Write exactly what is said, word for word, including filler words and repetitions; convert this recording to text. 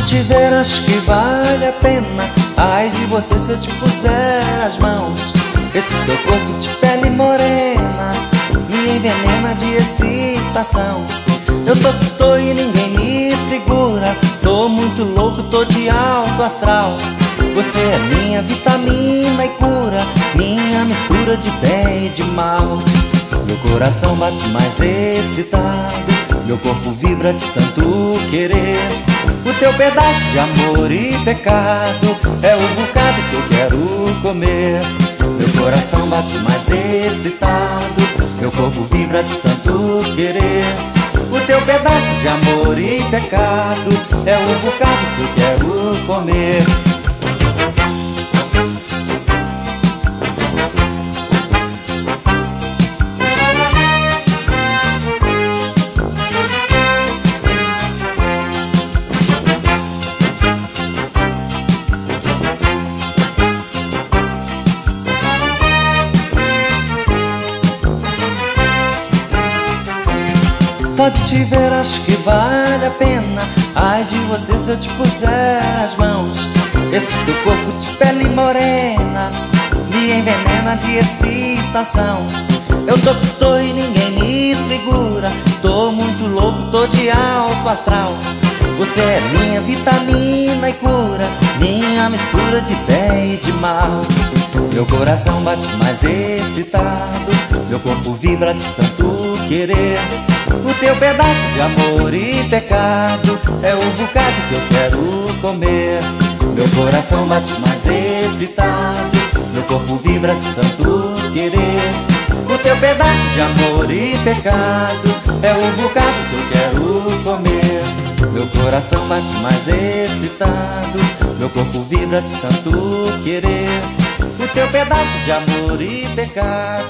te ver acho que vale a pena. Ai de você se eu te puser as mãos. Esse teu corpo de pele morena me envenena de excitação. Eu tô que tô e ninguém me segura. Tô muito louco, tô de alto astral. Você é minha vitamina e cura, minha mistura de bem e de mal. Meu coração bate mais excitado, meu corpo vibra de tanto querer. O teu pedaço de amor e pecado é o bocado que eu quero comer. Meu coração bate mais excitado, meu corpo vibra de tanto querer. O teu pedaço de amor e pecado é o bocado que eu quero comer. Só de te ver acho que vale a pena. Ai de você se eu te puser as mãos. Esse teu corpo de pele morena me envenena de excitação. Eu tô que tô e ninguém me segura. Tô muito louco, tô de alto astral. Você é minha vitamina e cura, minha mistura de bem e de mal. Meu coração bate mais excitado, meu corpo vibra de tanto querer. O teu pedaço de amor e pecado é o bocado que eu quero comer. Meu coração bate mais excitado, meu corpo vibra de tanto querer. O teu pedaço de amor e pecado é o bocado que eu quero comer. Meu coração bate mais excitado, meu corpo vibra de tanto querer. O teu pedaço de amor e pecado